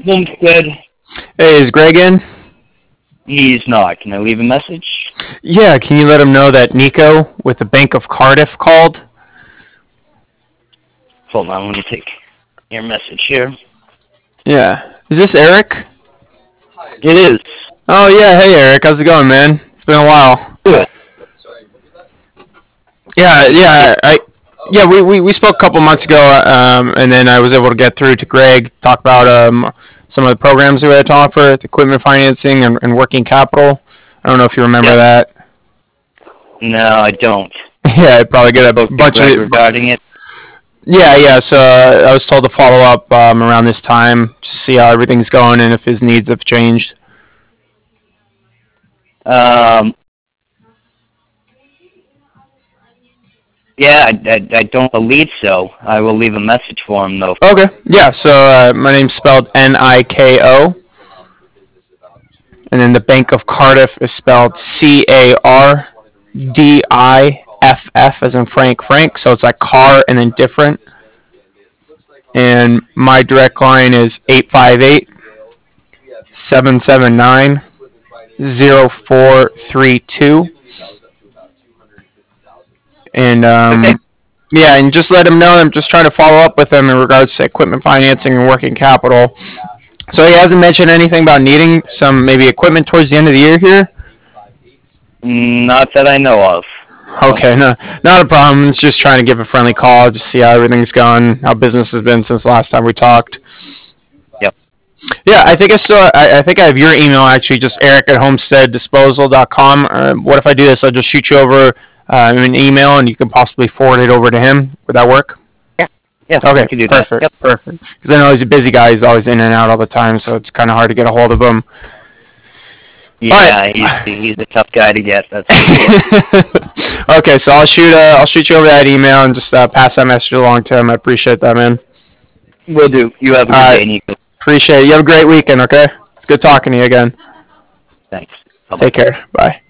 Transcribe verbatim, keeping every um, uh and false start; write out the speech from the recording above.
Homestead. Hey, is Greg in? He's not. Can I leave a message? Yeah, can you let him know that Nico with the Bank of Cardiff called? Hold on, let me take your message here. Yeah. Is this Eric? It is. Oh, yeah. Hey, Eric. How's it going, man? It's been a while. Good. Yeah, yeah. I, yeah, we, we, we spoke a couple months ago, um, and then I was able to get through to Greg, talk about um, some of the programs we had to offer, the equipment financing and, and working capital. I don't know if you remember Yep. that. No, I don't. Yeah, I'd probably get a Spoke to bunch Greg of... regarding it. Yeah, yeah. So uh, I was told to follow up um, around this time to see how everything's going and if his needs have changed. Um, yeah, I, I, I don't believe so. I will leave a message for him, though. Okay. Yeah. So uh, my name's spelled N I K O, and then the Bank of Cardiff is spelled C A R D I F F as in Frank Frank. So it's like car and then different. And my direct line is eight five eight, seven seven nine, zero four three two. And um, Okay. yeah, and just let him know I'm just trying to follow up with him in regards to equipment financing and working capital. So he hasn't mentioned anything about needing some maybe equipment towards the end of the year here? Not that I know of. Okay, no, not a problem. It's just trying to give a friendly call, just see how everything's going, how business has been since the last time we talked. Yep. Yeah, I think I still, I, I think I have your email actually, just eric at homestead disposal dot com. Uh, what if I do this? I'll just shoot you over uh, an email, and you can possibly forward it over to him. Would that work? Yeah. Yeah. Okay. I can do Perfect. that. Yep. Perfect. Because I know he's a busy guy. He's always in and out all the time, so it's kind of hard to get a hold of him. Yeah, right. he's he's a tough guy to get. That's for sure. Okay, so I'll shoot uh, I'll shoot you over that email and just uh, pass that message along to him. I appreciate that, man. Will do. You have a good All right. day, Nico. Appreciate it. You have a great weekend. Okay. It's good talking to you again. Thanks. Bye-bye. Take care. Bye.